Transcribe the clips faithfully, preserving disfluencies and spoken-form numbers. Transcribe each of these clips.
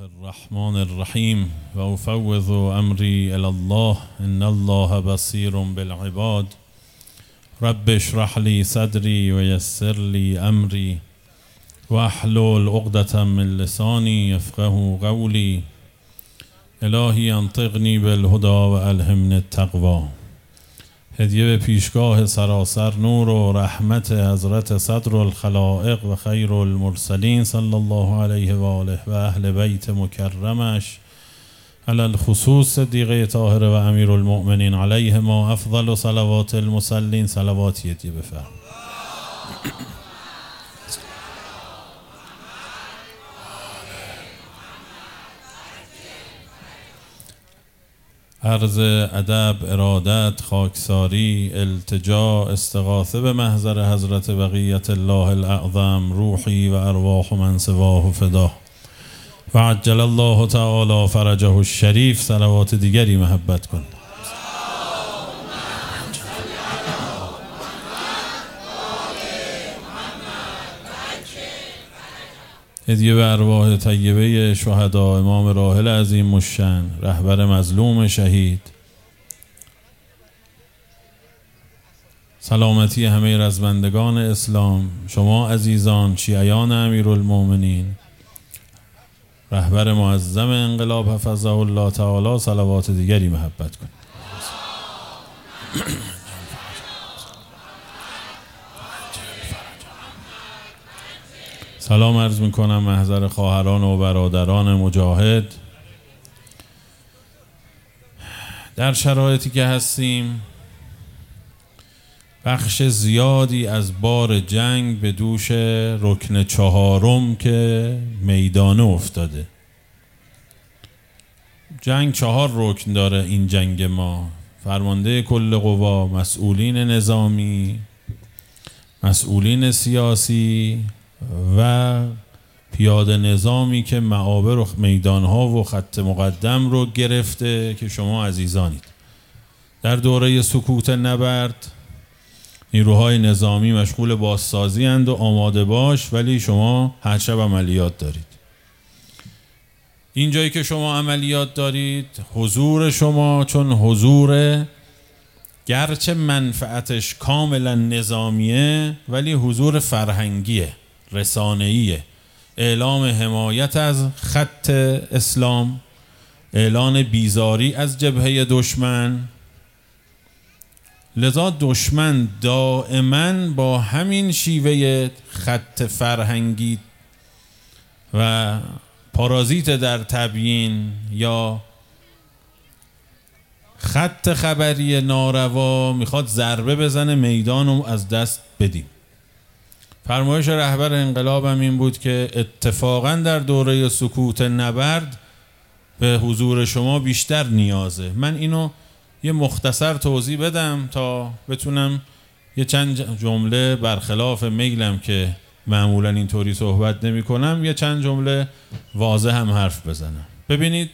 الرحمن الرحیم و افوض امری الی الله ان الله بصیر بالعباد رب اشرح لی صدری و یسر لی امری واحلل عقدة من لسانی یفقهوا قولی الهی انطقنی بالهدی و الهمنی التقوی. هدیه به پیشگاه سراسر نور و رحمت حضرت صدر الخلائق و خیر المرسلین صلی الله علیه و آله و اهل بیت مکرمش علی الخصوص صدیقه طاهره و امیر المؤمنین علیه ما افضل و صلوات المسلین. صلواتی هدیه بفرم. عرض ادب، ارادت، خاکساری، التجا، استغاثه به محضر حضرت بقیت الله الاعظم روحی و ارواح من سواه فدا و عجل الله تعالی فرجه الشریف. صلوات دیگری محبت کن. هدیه به ارواح طیبه شهدا امام راحل عظیم الشأن رهبر مظلوم شهید، سلامتی همه رزمندگان اسلام، شما عزیزان شیعیان امیرالمؤمنین، رهبر معظم انقلاب حفظه الله تعالی. صلوات دیگری محبت کن. سلام عرض می کنم محضر خواهران و برادران مجاهد. در شرایطی که هستیم بخش زیادی از بار جنگ به دوش رکن چهارم که میدانه افتاده. جنگ چهار رکن داره این جنگ ما: فرمانده کل قوا، مسئولین نظامی، مسئولین سیاسی و پیاده نظامی که معابر و میدانها و خط مقدم رو گرفته که شما عزیزانید. در دوره سکوت نبرد نیروهای نظامی مشغول بازسازی اند و آماده باش، ولی شما هر شب عملیات دارید. این جایی که شما عملیات دارید حضور شما، چون حضور گرچه منفعتش کاملا نظامیه ولی حضور فرهنگیه، رسانه‌ایه، اعلام حمایت از خط اسلام، اعلان بیزاری از جبهه دشمن. لذا دشمن دائما با همین شیوه خط فرهنگی و پارازیت در تبیین یا خط خبری ناروا میخواد ضربه بزنه میدان رو از دست بدیم. فرمایش رهبر انقلاب هم این بود که اتفاقا در دوره سکوت نبرد به حضور شما بیشتر نیازه. من اینو یه مختصر توضیح بدم تا بتونم یه چند جمله برخلاف میلم که معمولا اینطوری صحبت نمی کنم یه چند جمله واضح هم حرف بزنم. ببینید،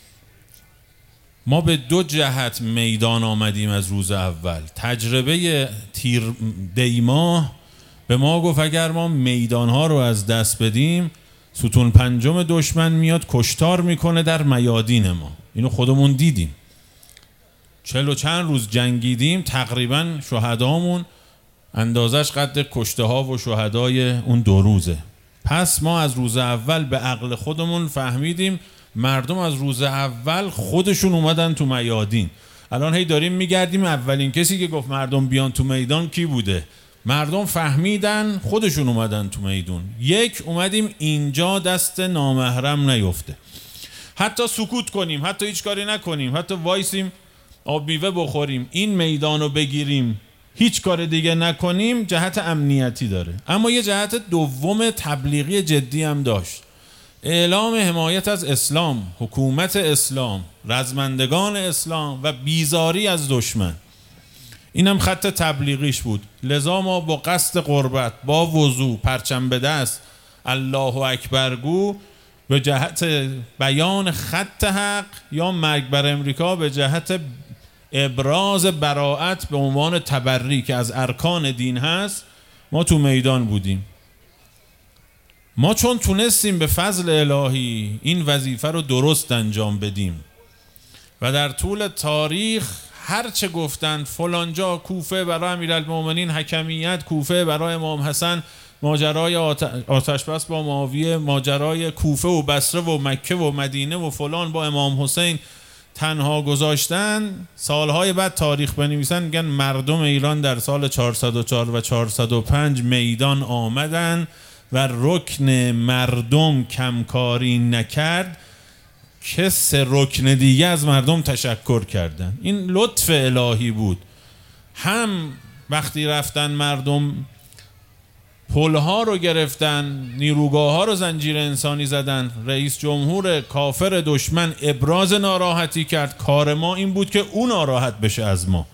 ما به دو جهت میدان آمدیم از روز اول. تجربه تیر دیماه به ما گفت اگر ما میدانها رو از دست بدیم ستون پنجم دشمن میاد کشتار میکنه در میادین ما. اینو خودمون دیدیم. چل و چند روز جنگیدیم، تقریبا شهدامون اندازش قد کشته ها و شهدای اون دو روزه. پس ما از روز اول به عقل خودمون فهمیدیم مردم از روز اول خودشون اومدن تو میادین. الان هی داریم میگردیم اولین کسی که گفت مردم بیان تو میدان کی بوده؟ مردم فهمیدن خودشون اومدن تو میدون. یک، اومدیم اینجا دست نامحرم نیفته، حتی سکوت کنیم، حتی هیچ کاری نکنیم، حتی وایسیم آب میوه بخوریم، این میدان رو بگیریم، هیچ کار دیگه نکنیم، جهت امنیتی داره. اما یه جهت دوم تبلیغی جدی هم داشت: اعلام حمایت از اسلام، حکومت اسلام، رزمندگان اسلام و بیزاری از دشمن. اینم خط تبلیغیش بود. لذا ما با قصد قربت، با وضو، پرچم به دست، الله اکبر گو، به جهت بیان خط حق یا مرگ بر امریکا به جهت ابراز براءت به عنوان تبری که از ارکان دین هست، ما تو میدان بودیم. ما چون تونستیم به فضل الهی این وظیفه رو درست انجام بدیم و در طول تاریخ هر چه گفتن فلانجا کوفه برای امیرالمومنین حکمیت، کوفه برای امام حسن ماجرای آتش بس با معاویه، ماجرای کوفه و بصره و مکه و مدینه و فلان با امام حسین تنها گذاشتن، سالهای بعد تاریخ بنویسن میگن مردم ایران در سال چهارصد و چهار و چهارصد و پنج میدان آمدن و رکن مردم کمکاری نکرد که سه رکن دیگه از مردم تشکر کردن. این لطف الهی بود. هم وقتی رفتن مردم پلها رو گرفتن، نیروگاه ها رو زنجیر انسانی زدن، رئیس جمهور کافر دشمن ابراز ناراحتی کرد، کار ما این بود که اون ناراحت بشه از ما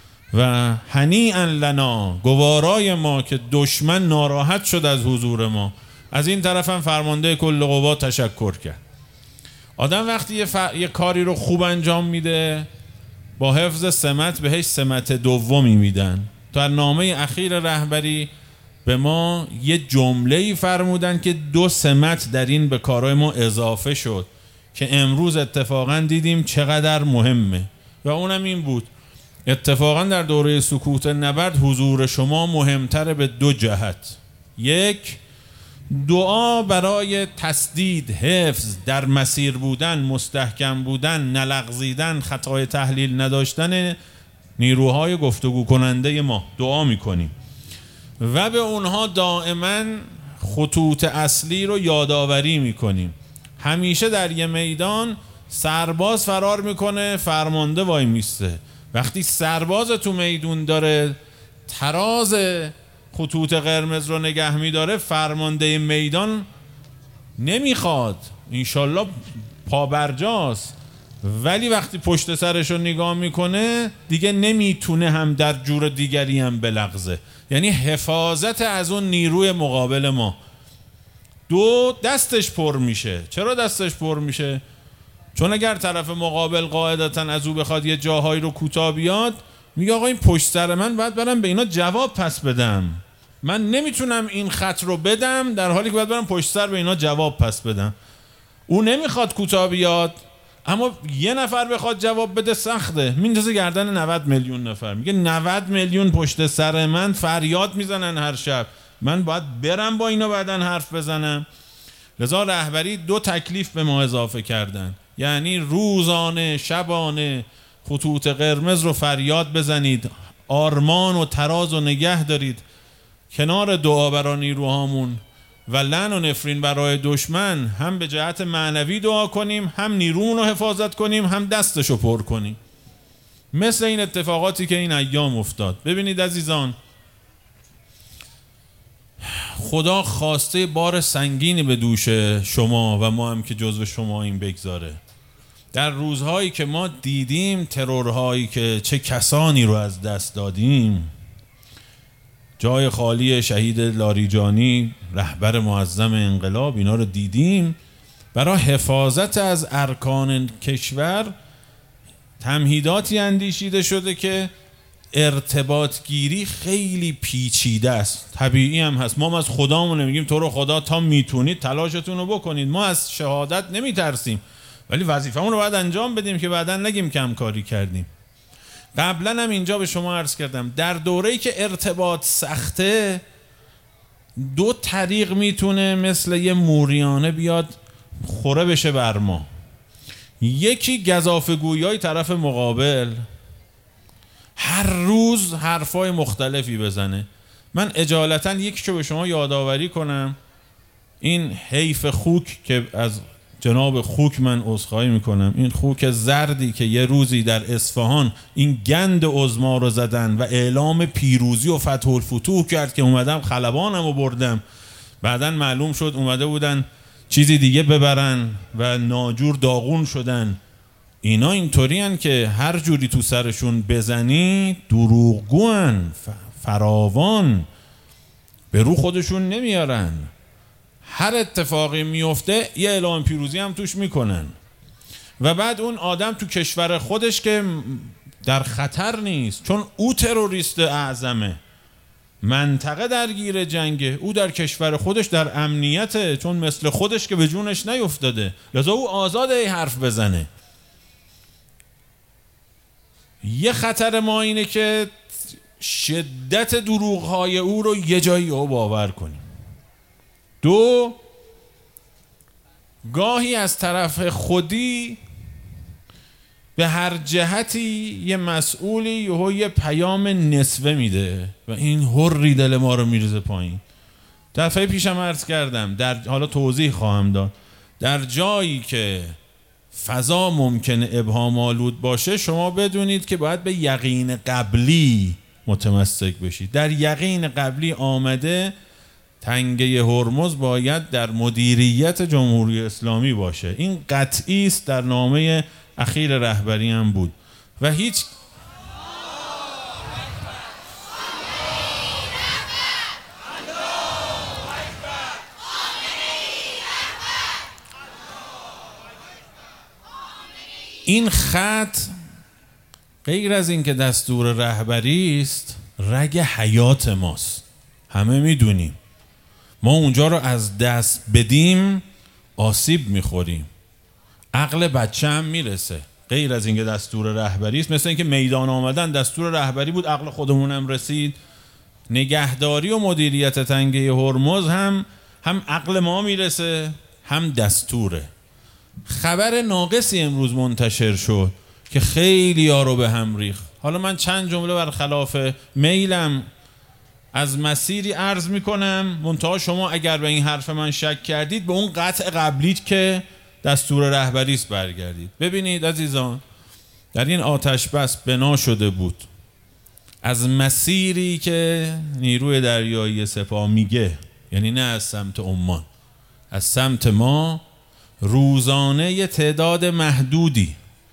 و هنیئا لنا، گوارای ما که دشمن ناراحت شد از حضور ما. از این طرف هم فرمانده کل قوا تشکر کرد. آدم وقتی یه, ف... یه کاری رو خوب انجام میده با حفظ سمت بهش سمت دومی میدن. در نامه اخیر رهبری به ما یه جمله‌ای فرمودن که دو سمت در این به کارهای ما اضافه شد که امروز اتفاقا دیدیم چقدر مهمه و اونم این بود: اتفاقا در دوره سکوت نبرد حضور شما مهمتره به دو جهت. یک، دعا برای تسدید، حفظ، در مسیر بودن، مستحکم بودن، نلغزیدن، خطای تحلیل نداشتن نیروهای گفتگو کننده ما دعا میکنیم و به اونها دائما خطوط اصلی رو یادآوری میکنیم. همیشه در یه میدان سرباز فرار میکنه، فرمانده وای میسته. وقتی سرباز تو میدون داره تراز خطوط قرمز رو نگه میداره، فرمانده میدان نمیخواد، انشالله پابرجاست، ولی وقتی پشت سرش رو نگاه میکنه دیگه نمیتونه هم در جور دیگری هم بلغزه. یعنی حفاظت از اون نیروی مقابل ما. دو، دستش پر میشه. چرا دستش پر میشه؟ چون اگر طرف مقابل قاعدتا از او بخواد یه جاهایی رو کوتاه بیاد، میگه آقا این پشت سر من باید برم به اینا جواب پس بدم، من نمیتونم این خط رو بدم در حالی که باید برم پشت سر به اینا جواب پس بدم. او نمیخواد کوتاه بیاد، اما یه نفر بخواد جواب بده سخته، میندازه گردن نود میلیون نفر. میگه نود میلیون پشت سر من فریاد میزنن هر شب، من باید برم با اینا بعدن حرف بزنم. لذا رهبری دو تکلیف به ما اضافه کردن، یعنی روزانه شبانه خطوط قرمز رو فریاد بزنید، آرمان و تراز و نگه دارید کنار دعا برای نیروهامون و لعن و نفرین برای دشمن. هم به جهت معنوی دعا کنیم، هم نیرومون رو حفاظت کنیم، هم دستشو پر کنیم. مثل این اتفاقاتی که این ایام افتاد. ببینید عزیزان، خدا خواسته بار سنگینی به دوش شما و ما هم که جزو شما این بگذاره. در روزهایی که ما دیدیم ترورهایی که چه کسانی رو از دست دادیم، جای خالی شهید لاریجانی رهبر معظم انقلاب، اینا رو دیدیم. برای حفاظت از ارکان کشور تمهیداتی اندیشیده شده که ارتباط گیری خیلی پیچیده است. طبیعی هم هست، ما از خدامون نمیگیم تو رو خدا تا میتونید تلاشتون رو بکنید، ما از شهادت نمیترسیم، ولی وظیفه‌مون رو باید انجام بدیم که بعداً نگیم کم کاری کردیم. قبلا هم اینجا به شما عرض کردم در دوره‌ای که ارتباط سخته، دو طریق میتونه مثل یه موریانه بیاد خوره بشه بر ما. یکی گزافه‌گویی طرف مقابل، هر روز حرفای مختلفی بزنه. من اجالتا یکی که به شما یادآوری کنم، این حیف خوک که از جناب خوک من عذرخواهی میکنم، این خوک زردی که یه روزی در اصفهان این گند عظما رو زدن و اعلام پیروزی و فتح الفتوح کرد که اومدم خلبانم و بردم، بعدن معلوم شد اومده بودن چیزی دیگه ببرن و ناجور داغون شدن. اینا اینطوری هن که هر جوری تو سرشون بزنی دروغگوان، فراوان، به رو خودشون نمیارن. هر اتفاقی میفته یه اعلام پیروزی هم توش میکنن و بعد اون آدم تو کشور خودش که در خطر نیست چون او تروریست اعظمه، منطقه درگیر جنگه، او در کشور خودش در امنیته، چون مثل خودش که به جونش نیفتاده، لذا او آزاده ای حرف بزنه. یه خطر ما اینه که شدت دروغ‌های او رو یه جایی او باور کنیم. دو، گاهی از طرف خودی به هر جهتی یه مسئولی یهو یه پیام نسوه میده و این هری دل ما رو میریزه پایین. دفعه پیشم عرض کردم، در حالا توضیح خواهم داد، در جایی که فضا ممکنه ابهام آلود باشه شما بدونید که باید به یقین قبلی متمسک بشید. در یقین قبلی آمده تنگه هرمز باید در مدیریت جمهوری اسلامی باشه. این قطعی است، در نامه اخیر رهبری هم بود و هیچ این خط غیر از این که دستور رهبری است رگ حیات ماست. همه میدونیم ما اونجا رو از دست بدیم آسیب میخوریم، عقل بچه هم میرسه. غیر از این که دستور رهبری است، مثل این که میدان آمدن دستور رهبری بود، عقل خودمون هم رسید. نگهداری و مدیریت تنگه هرمز هم هم عقل ما میرسه هم دستوره. خبر ناقصی امروز منتشر شد که خیلی ها رو به هم ریخت. حالا من چند جمله برخلاف میلم از مسیری عرض میکنم، منتها شما اگر به این حرف من شک کردید به اون قطع قبلی که دستور رهبری است برگردید. ببینید عزیزان، در این آتش بس بنا شده بود از مسیری که نیروی دریایی سپاه میگه، یعنی نه از سمت عمان، از سمت ما، روزانه یه تعداد محدودی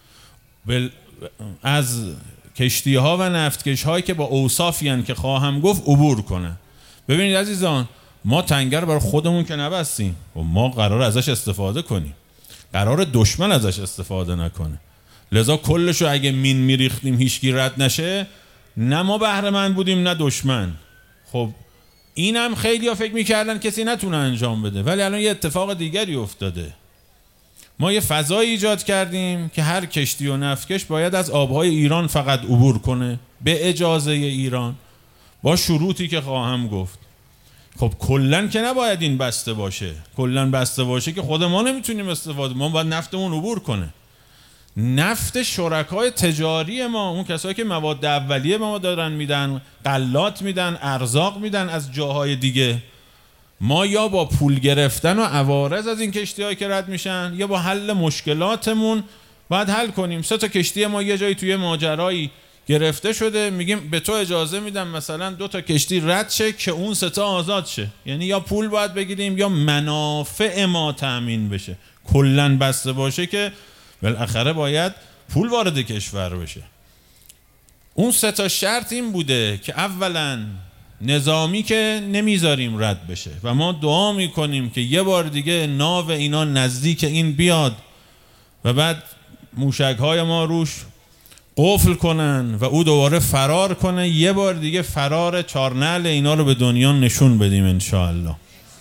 از کشتی ها و نفتکش هایی که با اوصافی هن که خواهم گفت عبور کنن. ببینید عزیزان، ما تنگر برای خودمون که نبستیم و ما قرار ازش استفاده کنیم، قرار دشمن ازش استفاده نکنه. لذا کلشو اگه مین میریختیم هیچکی رد نشه، نه ما بهره مند بودیم نه دشمن. خب اینم خیلی ها فکر میکردن کسی نتونه انجام بده، ولی الان یه اتفاق دیگری افتاده. ما یه فضایی ایجاد کردیم که هر کشتی و نفتکش باید از آبهای ایران فقط عبور کنه به اجازه ایران با شروطی که خواهم گفت. خب کلن که نباید این بسته باشه، کلن بسته باشه که خود ما نمیتونیم استفاده، ما باید نفتمون عبور کنه. نفت شرکای تجاری ما، اون کسایی که مواد اولیه به ما دارن میدن، غلات میدن، ارزاق میدن از جاهای دیگه، ما یا با پول گرفتن و عوارض از این کشتی‌هایی که رد میشن یا با حل مشکلاتمون باید حل کنیم. سه تا کشتی ما یه جایی توی ماجرایی گرفته شده، میگیم به تو اجازه میدم مثلا دو تا کشتی رد شه که اون سه تا آزاد شه. یعنی یا پول باید بگیریم یا منافع ما تأمین بشه. کلاً بسته باشه که بالاخره باید پول وارد کشور بشه. اون سه تا شرط این بوده که اولاً نظامی که نمیذاریم رد بشه و ما دعا میکنیم که یه بار دیگه ناو اینا نزدیک این بیاد و بعد موشک‌های ما روش قفل کنن و او دوباره فرار کنه، یه بار دیگه فرار چارنل اینا رو به دنیا نشون بدیم انشاءالله.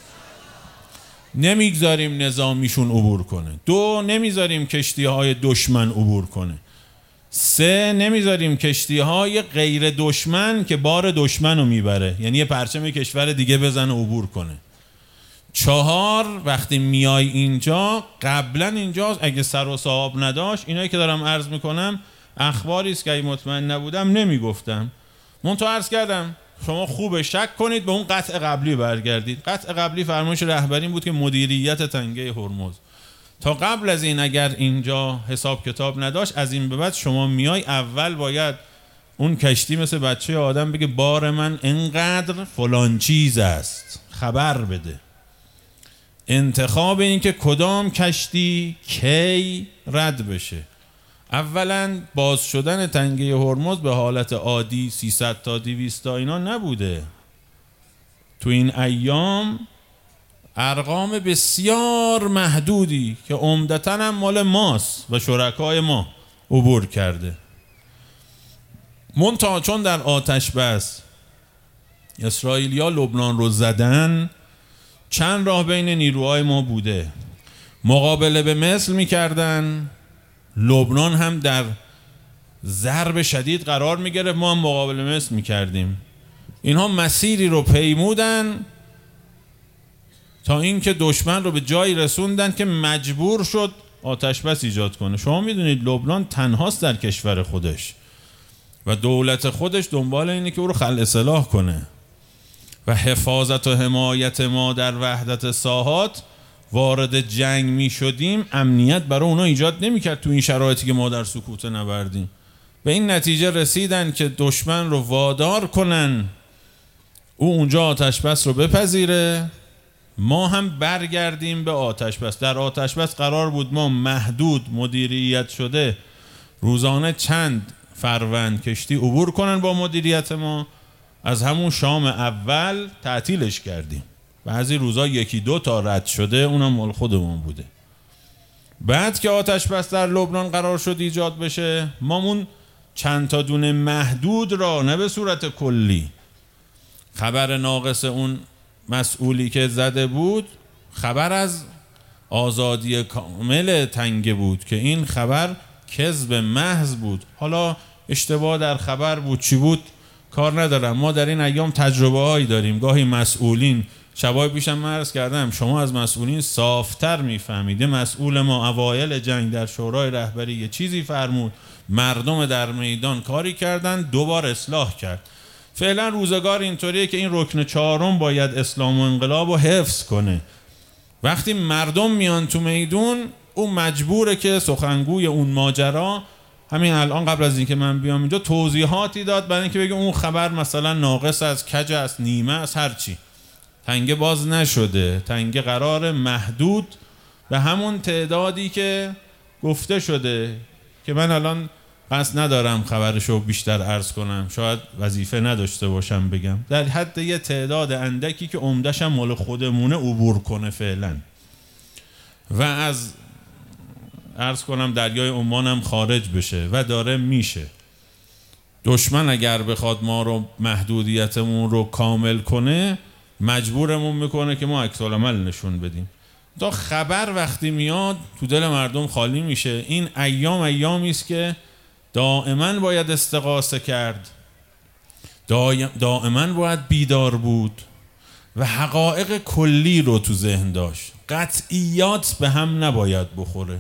نمیگذاریم نظامیشون عبور کنه. دو، نمیذاریم کشتی‌های دشمن عبور کنه. سه، نمیذاریم کشتی‌های غیر دشمن که بار دشمن رو میبره، یعنی یه پرچم کشور دیگه بزنه عبور کنه. چهار، وقتی میای اینجا، قبلا اینجا اگه سر و صاحب نداشت، اینایی که دارم عرض میکنم اخباری است که اگه مطمئن نبودم نمیگفتم. من تو عرض کردم شما خوبه شک کنید به اون قطع قبلی برگردید. قطع قبلی فرمایش رهبری بود که مدیریت تنگه هرمز. تا قبل از این اگر اینجا حساب کتاب نداشت، از این به بعد شما میای اول باید اون کشتی مثل بچه آدم بگه بار من انقدر فلان چیز است، خبر بده. انتخاب این که کدام کشتی کی رد بشه. اولا باز شدن تنگه هرمز به حالت عادی سیصد تا دویست تا اینا نبوده. تو این ایام ارقام بسیار محدودی که عمدتاً هم مال ماست و شرکای ما عبور کرده. منتها چون در آتش بس اسرائیلیا لبنان رو زدن، چند راه بین نیروهای ما بوده. مقابله به مصر میکردن، لبنان هم در ضرب شدید قرار میگرفت، ما هم مقابله مصر میکردیم. اینها مسیری رو پیمودن تا اینکه دشمن رو به جایی رسوندن که مجبور شد آتش بس ایجاد کنه. شما میدونید لبنان تنهاست در کشور خودش و دولت خودش دنبال اینه که او رو خلع اصلاح کنه و حفاظت و حمایت ما در وحدت ساحات وارد جنگ می شدیم، امنیت برای اونا ایجاد نمی کرد تو این شرایطی که ما در سکوت نبردیم. به این نتیجه رسیدن که دشمن رو وادار کنن او اونجا آتش بس رو بپذیره، ما هم برگردیم به آتش بس. در آتش بس قرار بود ما محدود مدیریت شده روزانه چند فروند کشتی عبور کنن با مدیریت ما. از همون شام اول تعطیلش کردیم، بعضی روزا یکی دو تا رد شده، اونم مال خودمون بوده. بعد که آتش بس در لبنان قرار شد ایجاد بشه، ما مون چند تا دونه محدود را نه به صورت کلی، خبر ناقص اون مسئولی که زده بود خبر از آزادی کامل تنگه بود که این خبر کذب محض بود. حالا اشتباه در خبر بود چی بود کار ندارم، ما در این ایام تجربه هایی داریم. گاهی مسئولین، شبای پیشم من عرض کردم، شما از مسئولین صافتر میفهمید. مسئول ما اوایل جنگ در شورای رهبری یه چیزی فرمود، مردم در میدان کاری کردن، دوبار اصلاح کرد. فعلا روزگار اینطوریه که این رکن چهارم باید اسلام و انقلاب رو حفظ کنه. وقتی مردم میان تو میدون، اون مجبوره که سخنگوی اون ماجرا همین الان قبل از اینکه من بیام اینجا توضیحاتی داد برای اینکه بگه اون خبر مثلا ناقص از کج است، نیمه است، هر چی. تنگه باز نشده، تنگه قرار محدود به همون تعدادی که گفته شده که من الان قصد ندارم خبرشو بیشتر عرض کنم، شاید وظیفه نداشته باشم بگم، در حد یه تعداد اندکی که عمده‌ش مال خودمونه عبور کنه فعلا و از عرض کنم دریای عمان هم خارج بشه و داره میشه. دشمن اگر بخواد ما رو محدودیتمون رو کامل کنه، مجبورمون میکنه که ما عکس العمل نشون بدیم. تا خبر وقتی میاد تو دل مردم خالی میشه. این ایام ایامی است که دائما باید استغاثه کرد، دائما باید بیدار بود و حقایق کلی رو تو ذهن داشت. قطعیات به هم نباید بخوره،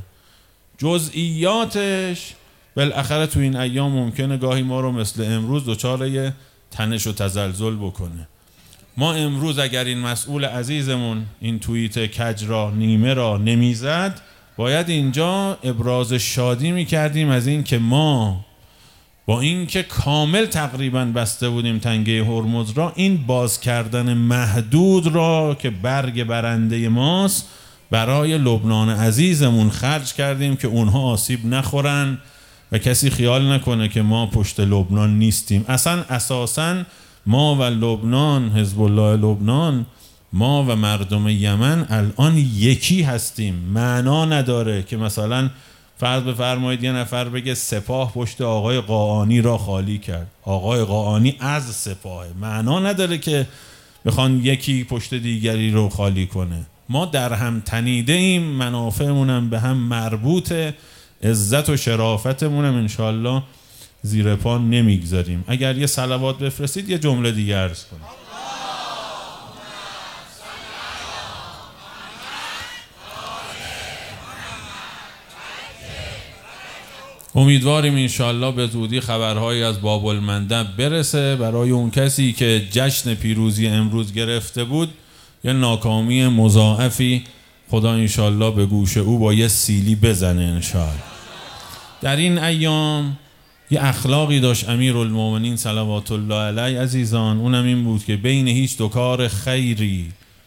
جزئیاتش بالاخره تو این ایام ممکنه گاهی ما رو مثل امروز دچار یه تنش و تزلزل بکنه. ما امروز اگر این مسئول عزیزمون این توییت کج را نیمه را نمیزد، باید اینجا ابراز شادی میکردیم از این که ما با این که کامل تقریبا بسته بودیم تنگه هرمز را، این باز کردن محدود را که برگ برنده ماست برای لبنان عزیزمون خرج کردیم که اونها آسیب نخورن و کسی خیال نکنه که ما پشت لبنان نیستیم. اصلا اساساً ما و لبنان، حزب الله لبنان، ما و مردم یمن الان یکی هستیم. معنا نداره که مثلا فرض بفرمایید یه نفر بگه سپاه پشت آقای قاآنی را خالی کرد، آقای قاآنی از سپاه. معنا نداره که بخوان یکی پشت دیگری رو خالی کنه. ما در هم تنیده ایم، منافعمونم به هم مربوطه، عزت و شرافتمونم انشالله زیر پا نمیگذاریم. اگر یه صلوات بفرستید یه جمله دیگه عرض کنید. امیدواریم انشالله به زودی خبرهایی از باب المندب برسه برای اون کسی که جشن پیروزی امروز گرفته بود. یه ناکامی مضاعفی خدا انشالله به گوش او با یه سیلی بزنه انشالله. در این ایام یه اخلاقی داشت امیرالمومنین صلوات الله علیه عزیزان، اونم این بود که بین هیچ دو کار خیری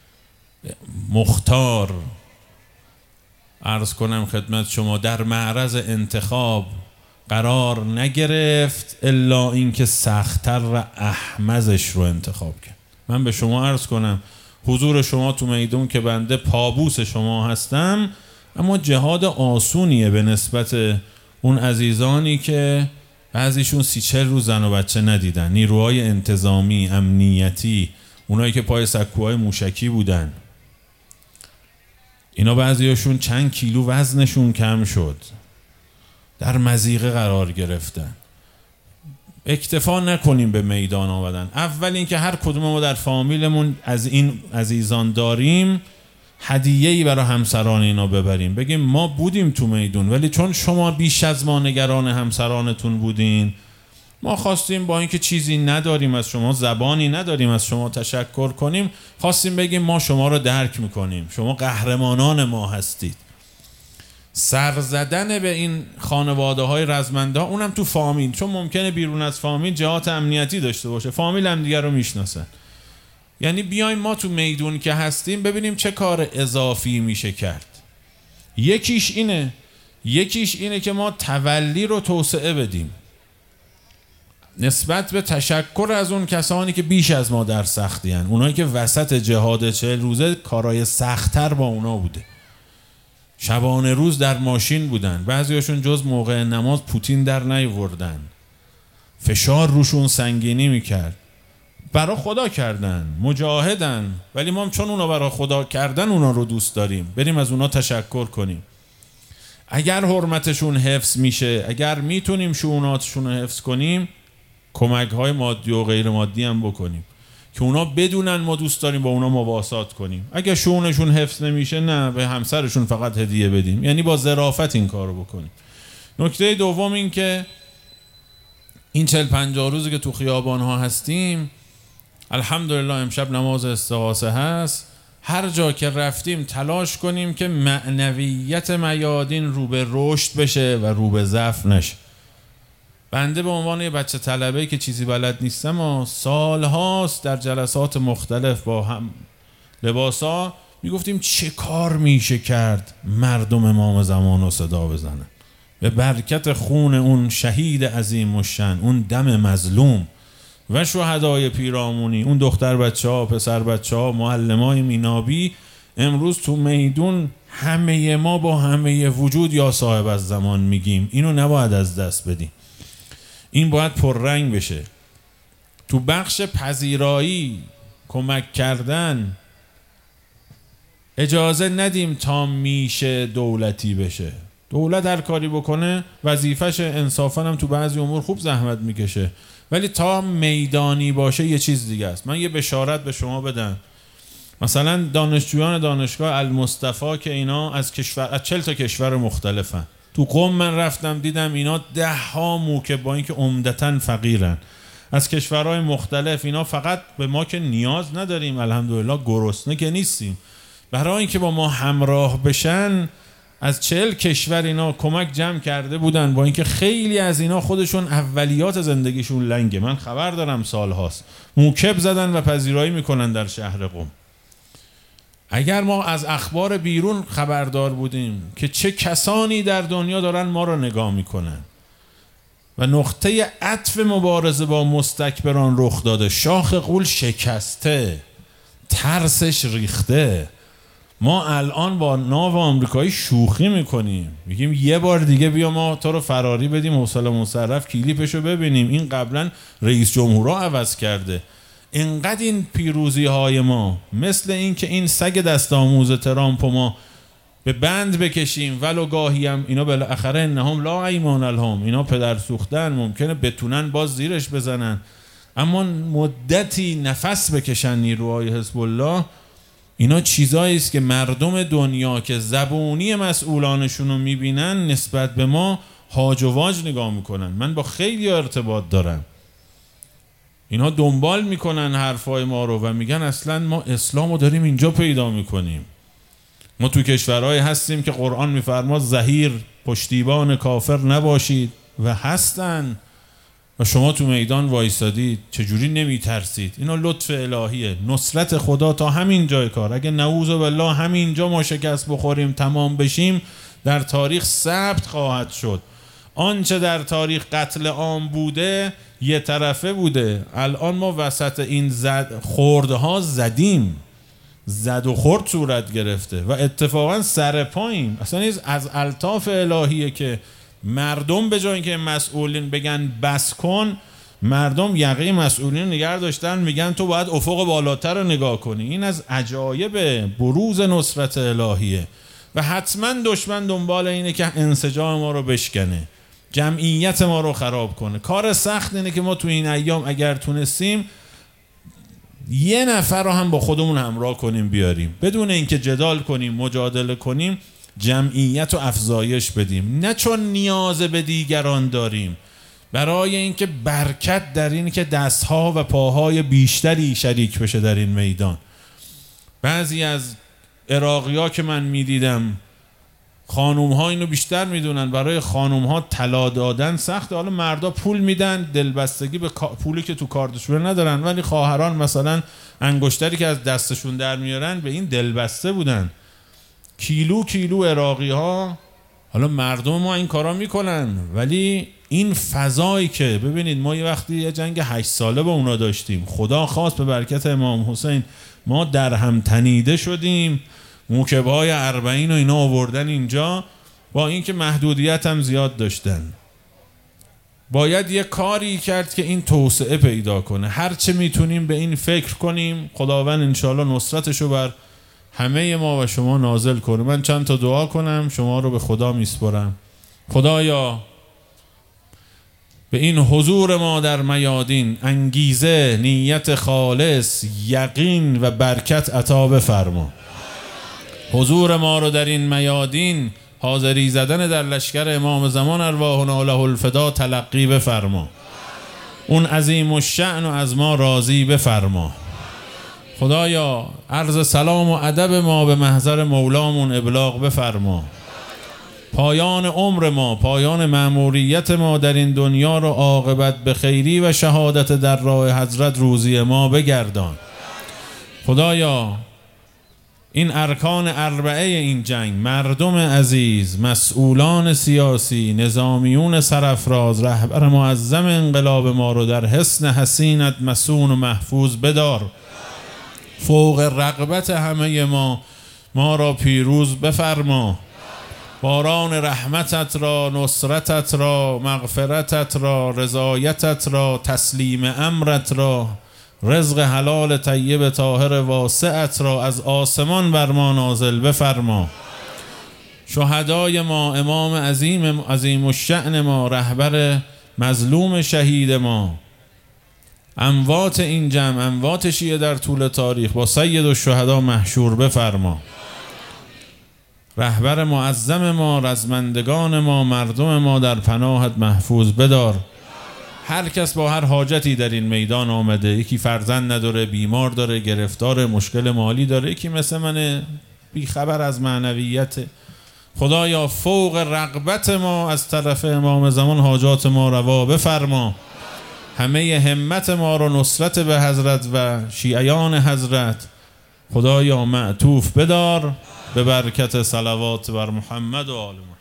مختار عرض کنم خدمت شما در معرض انتخاب قرار نگرفت الا اینکه سخت‌تر و احمزش رو انتخاب کرد. من به شما عرض کنم حضور شما تو میدون که بنده پابوس شما هستم، اما جهاد آسونیه به نسبت اون عزیزانی که بعضیشون سی چل روز زن و بچه ندیدن. نیروهای انتظامی، امنیتی، اونایی که پای سکوهای موشکی بودن، اینا بعضیاشون چند کیلو وزنشون کم شد، در مضیقه قرار گرفتن. اکتفا نکنیم به میدان آمدن. اول این که هر کدوم ما در فامیلمون از این عزیزان داریم، هدیه‌ای برای همسران اینا ببریم، بگیم ما بودیم تو میدون، ولی چون شما بیش از ما نگران همسرانتون بودین، ما خواستیم با اینکه چیزی نداریم از شما، زبانی نداریم از شما تشکر کنیم، خواستیم بگیم ما شما رو درک میکنیم، شما قهرمانان ما هستید. سر زدن به این خانواده های رزمنده ها، اونم تو فامیل، چون ممکنه بیرون از فامیل جهات امنیتی داشته باشه، فامیل هم دیگر رو میشناسن. یعنی بیایم ما تو میدون که هستیم ببینیم چه کار اضافی میشه کرد. یکیش اینه یکیش اینه که ما تولی رو توسعه بدیم نسبت به تشکر از اون کسانی که بیش از ما در سختی هن. اونایی که وسط جهاد چهل روزه کارای سخت‌تر با اونا بوده، شبانه روز در ماشین بودن، بعضیاشون جز موقع نماز پوتین در نیوردن، فشار روشون سنگینی میکرد، برای خدا کردن، مجاهدن، ولی ما چون اونا برای خدا کردن اونا رو دوست داریم، بریم از اونا تشکر کنیم. اگر حرمتشون حفظ میشه، اگر میتونیم شؤوناتشون رو حفظ کنیم، کمک های مادی و غیر مادی هم بکنیم که اونا بدونن ما دوست داریم با اونا مواسات کنیم. اگر شؤونشون حفظ نمیشه، نه به همسرشون فقط هدیه بدیم، یعنی با ظرافت این کارو بکنیم. نکته دوم این که این چهل پنجاه روزی که تو خیابان ها هستیم، الحمدلله امشب نماز استغاثه هست، هر جا که رفتیم تلاش کنیم که معنویت میادین رو به رشد بشه و رو به ضعف نشه. بنده به عنوان یه بچه طلبه که چیزی بلد نیستم و سال هاست در جلسات مختلف با هم لباسا میگفتیم چه کار میشه کرد مردم امام زمان رو صدا بزنن به برکت خون اون شهید عظیم الشأن، اون دم مظلوم و شهدای پیرامونی، اون دختر بچه ها، پسر بچه ها، معلم های مینابی. امروز تو میدون همه ما با همه وجود یا صاحب از زمان میگیم. اینو نباید از دست بدیم، این باید پررنگ بشه. تو بخش پذیرایی، کمک کردن، اجازه ندیم تا میشه دولتی بشه. دولت هر کاری بکنه وظیفش، انصافا هم تو بعضی امور خوب زحمت میکشه، ولی تا میدانی باشه یه چیز دیگه است. من یه بشارت به شما بدم، مثلا دانشجویان دانشگاه المصطفی که اینا از کشور، از چهل تا کشور مختلفن، تو قم من رفتم دیدم اینا ده ها موکب، با اینکه عمدتاً فقیرن، از کشورهای مختلف. اینا فقط به ما که نیاز نداریم، الحمدلله گرسنه که نیستیم، برای اینکه با ما همراه بشن از چهل کشور اینا کمک جمع کرده بودن، با اینکه خیلی از اینا خودشون اولیات زندگیشون لنگه. من خبر دارم سال هاست موکب زدن و پذیرایی میکنن در شهر قم. اگر ما از اخبار بیرون خبردار بودیم که چه کسانی در دنیا دارن ما رو نگاه میکنن و نقطه عطف مبارزه با مستکبران رخ داده، شاخ غول شکسته، ترسش ریخته، ما الان با ناو آمریکایی شوخی میکنیم، میگیم یه بار دیگه بیا ما تو رو فراری بدیم، حوصله مصرف کلیپشو ببینیم. این قبلا رئیس جمهورها عوض کرده. اینقدر این پیروزی های ما مثل این که این سگ دست آموز ترامپ ما به بند بکشیم، ولو گاهی هم اینا بالاخره انهم لا ایمان لهم، اینا پدر سوختن، ممکنه بتونن باز زیرش بزنن، اما مدتی نفس بکشن نیروهای حزب الله. اینا چیزایی است که مردم دنیا که زبونی مسئولانشون رو میبینن نسبت به ما هاج و واج نگاه میکنن. من با خیلی ارتباط دارم، اینا دنبال میکنن حرفای ما رو و میگن اصلا ما اسلام رو داریم اینجا پیدا میکنیم. ما تو کشورهای هستیم که قرآن میفرماد ظهیر پشتیبان کافر نباشید و هستن، و شما تو میدان وایسادید، چجوری نمیترسید؟ اینا لطف الهیه، نصرت خدا تا همین جای کار. اگه نعوذ بالله همین جا ما شکست بخوریم، تمام بشیم، در تاریخ ثبت خواهد شد آنچه در تاریخ قتل عام بوده یه طرفه بوده. الان ما وسط این زد خوردها زدیم، زد و خورد صورت گرفته و اتفاقا سر پاییم. اصلا از الطاف الهیه که مردم به جای اینکه مسئولین بگن بس کن، مردم یقه مسئولین نگه داشتن، میگن تو باید افق بالاتر رو نگاه کنی. این از عجایب بروز نصرت الهیه و حتما دشمن دنبال اینه که انسجام ما رو بشکنه، جمعیت ما رو خراب کنه. کار سخت اینه که ما تو این ایام اگر تونستیم یه نفر رو هم با خودمون همراه کنیم بیاریم، بدون اینکه جدال کنیم مجادله کنیم، جمعیت رو افزایش بدیم، نه چون نیاز به دیگران داریم، برای اینکه برکت در این که دستها و پاهای بیشتری شریک بشه در این میدان. بعضی از عراقی‌ها که من میدیدم، خانوم ها اینو بیشتر میدونن، برای خانوم ها طلا دادن سخته. حالا مردا پول میدن، دلبستگی به پولی که تو کارتشون ندارن، ولی خواهران مثلا انگشتری که از دستشون در میارن به این دلبسته بودن. کیلو کیلو عراقی ها. حالا مردم ما این کارا میکنن، ولی این فضایی که ببینید ما یه وقتی یه جنگ هشت ساله با اونا داشتیم، خدا خواست به برکت امام حسین ما در هم تنیده شدیم، موکبهای اربعین و اینا آوردن اینجا، با اینکه محدودیت هم زیاد داشتن. باید یه کاری کرد که این توسعه پیدا کنه. هر چه میتونیم به این فکر کنیم، خداوند انشاءالله نصرتشو بر همه ما و شما نازل کنه. من چند تا دعا کنم، شما رو به خدا میسپرم. خدایا به این حضور ما در میادین انگیزه، نیت خالص، یقین و برکت عطا بفرما. حضور ما رو در این میادین، حاضری زدن در لشکر امام زمان ارواحنا له الفدا تلقی بفرما. اون عظیم الشأن و از ما راضی بفرما. خدایا عرض سلام و ادب ما به محضر مولامون ابلاغ بفرما. پایان عمر ما، پایان مأموریت ما در این دنیا رو عاقبت به خیری و شهادت در راه حضرت روزی ما بگردان. خدایا این ارکان اربعه این جنگ، مردم عزیز، مسئولان سیاسی، نظامیون سرافراز، رهبر معظم انقلاب ما رو در حصن حصینت مسون و محفوظ بدار. فوق رغبت همه ما ما را پیروز بفرما. باران رحمتت را، نصرتت را، مغفرتت را، رضایتت را، تسلیم امرت را، رزق حلال طیب طاهر واسعت را از آسمان بر ما نازل بفرما. شهدای ما، امام عظیم عظیم الشأن ما، رهبر مظلوم شهید ما، اموات این جمع، اموات شیعه در طول تاریخ با سید الشهدا محشور بفرما. رهبر معظم ما، رزمندگان ما، مردم ما در پناهت محفوظ بدار. هر کس با هر حاجتی در این میدان آمده، یکی فرزند نداره، بیمار داره، گرفتار مشکل مالی داره، یکی مثل من بیخبر از معنویت. خدایا فوق رغبت ما از طرف امام زمان حاجات ما روا بفرما. همه همت ما رو نصرت به حضرت و شیعیان حضرت خدایا معطوف بدار به برکت صلوات بر محمد و آل محمد.